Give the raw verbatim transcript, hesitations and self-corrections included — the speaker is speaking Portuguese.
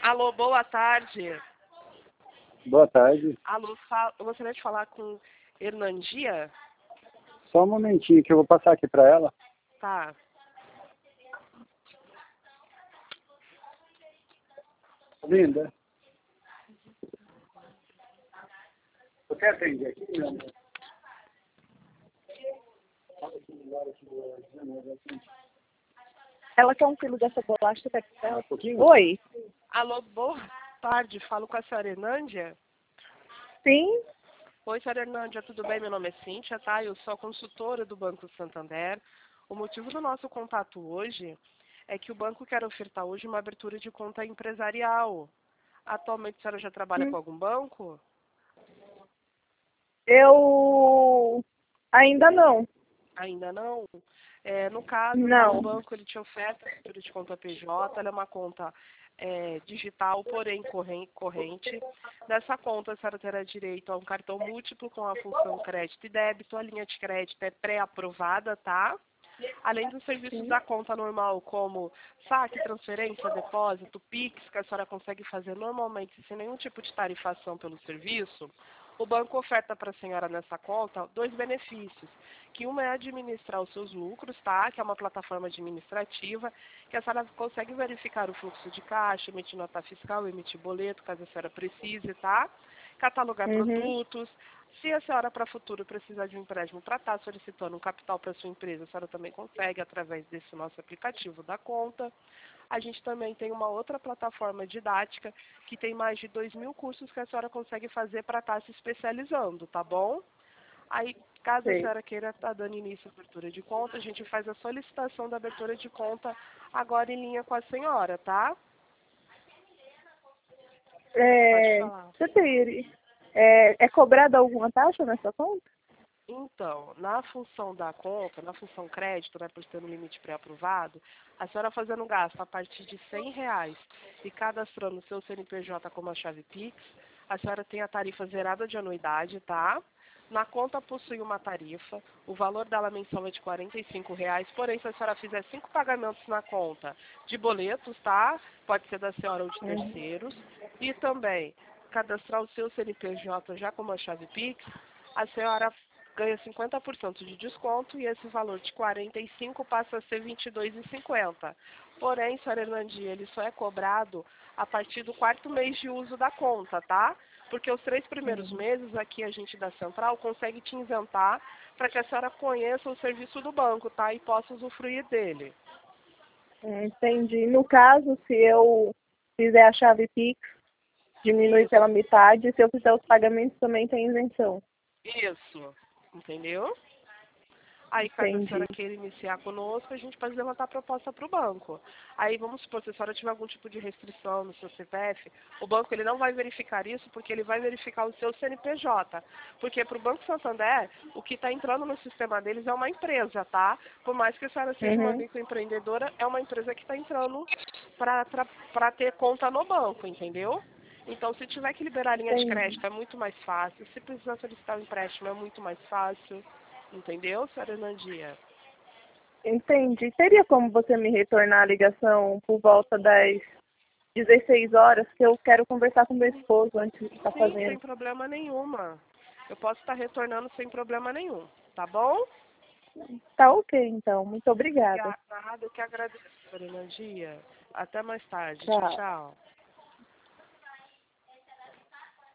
Alô, boa tarde. Boa tarde. Alô, fa- eu gostaria de falar com Hernandia? Só um momentinho que eu vou passar aqui para ela. Tá. Linda. Você quer atender aqui, meu amor? Ela quer um quilo dessa bolacha textel. Um pouquinho? Oi. Alô, boa tarde. Falo com a senhora Hernandia? Sim? Oi, senhora Hernandia, tudo bem? Meu nome é Cíntia, tá? Eu sou a consultora do Banco Santander. O motivo do nosso contato hoje é que o banco quer ofertar hoje uma abertura de conta empresarial. Atualmente a senhora já trabalha Hum. com algum banco? Eu ainda não. Ainda não? É, no caso, tá, o Não. banco ele te oferta a abertura de conta P J, ela é uma conta é, digital, porém corren- corrente. Nessa conta, a senhora terá direito a um cartão múltiplo com a função crédito e débito. A linha de crédito é pré-aprovada, tá? Além dos serviços Sim. da conta normal, como saque, transferência, depósito, Pix, que a senhora consegue fazer normalmente sem nenhum tipo de tarifação pelo serviço, o banco oferta para a senhora nessa conta dois benefícios, que uma é administrar os seus lucros, tá? Que é uma plataforma administrativa, que a senhora consegue verificar o fluxo de caixa, emitir nota fiscal, emitir boleto, caso a senhora precise, tá? Catalogar Uhum. produtos. Se a senhora para futuro precisar de um empréstimo para estar solicitando um capital para sua empresa, a senhora também consegue através desse nosso aplicativo da conta. A gente também tem uma outra plataforma didática que tem mais de dois mil cursos que a senhora consegue fazer para estar se especializando, tá bom? Aí, caso a Sei. senhora queira estar dando início à abertura de conta, a gente faz a solicitação da abertura de conta agora em linha com a senhora, tá? Pode É, falar. você tem, é, é cobrada alguma taxa nessa conta? Então, na função da conta, na função crédito, né, por ter um limite pré-aprovado, a senhora fazendo um gasto a partir de cem reais e cadastrando o seu C N P J como a chave Pix, a senhora tem a tarifa zerada de anuidade, tá? Na conta possui uma tarifa, o valor dela mensal é de quarenta e cinco reais, porém se a senhora fizer cinco pagamentos na conta de boletos, tá? Pode ser da senhora ou de Uhum. terceiros, e também cadastrar o seu C N P J já como a chave Pix, a senhora ganha cinquenta por cento de desconto e esse valor de quarenta e cinco passa a ser vinte e dois reais e cinquenta centavos. Porém, senhora Hernandia, ele só é cobrado a partir do quarto mês de uso da conta, tá? Porque os três primeiros Uhum. meses aqui a gente da Central consegue te isentar para que a senhora conheça o serviço do banco, tá? E possa usufruir dele. Entendi. No caso, se eu fizer a chave Pix, diminui pela Isso, metade. Se eu fizer os pagamentos, também tem isenção. isso. Entendeu? Aí, caso a senhora Entendi. queira iniciar conosco, a gente pode levantar a proposta para o banco. Aí, vamos supor, se a senhora tiver algum tipo de restrição no seu C P F, o banco ele não vai verificar isso, porque ele vai verificar o seu C N P J. Porque para o Banco Santander, o que está entrando no sistema deles é uma empresa, tá? Por mais que a senhora seja uma Uhum. microempreendedora, é uma empresa que está entrando para ter conta no banco, entendeu? Então, se tiver que liberar a linha de Entendi. crédito, é muito mais fácil. Se precisar solicitar um empréstimo, é muito mais fácil. Entendeu, senhora Hernandia? Entendi. Teria como você me retornar a ligação por volta das dezesseis horas, que eu quero conversar com meu esposo antes de estar Sim, sem fazendo. problema nenhuma. Eu posso estar retornando sem problema nenhum, tá bom? Tá ok, então. Muito obrigada. Obrigada, eu que agradeço, senhora Hernandia. Até mais tarde. Tchau, Tchau. tchau.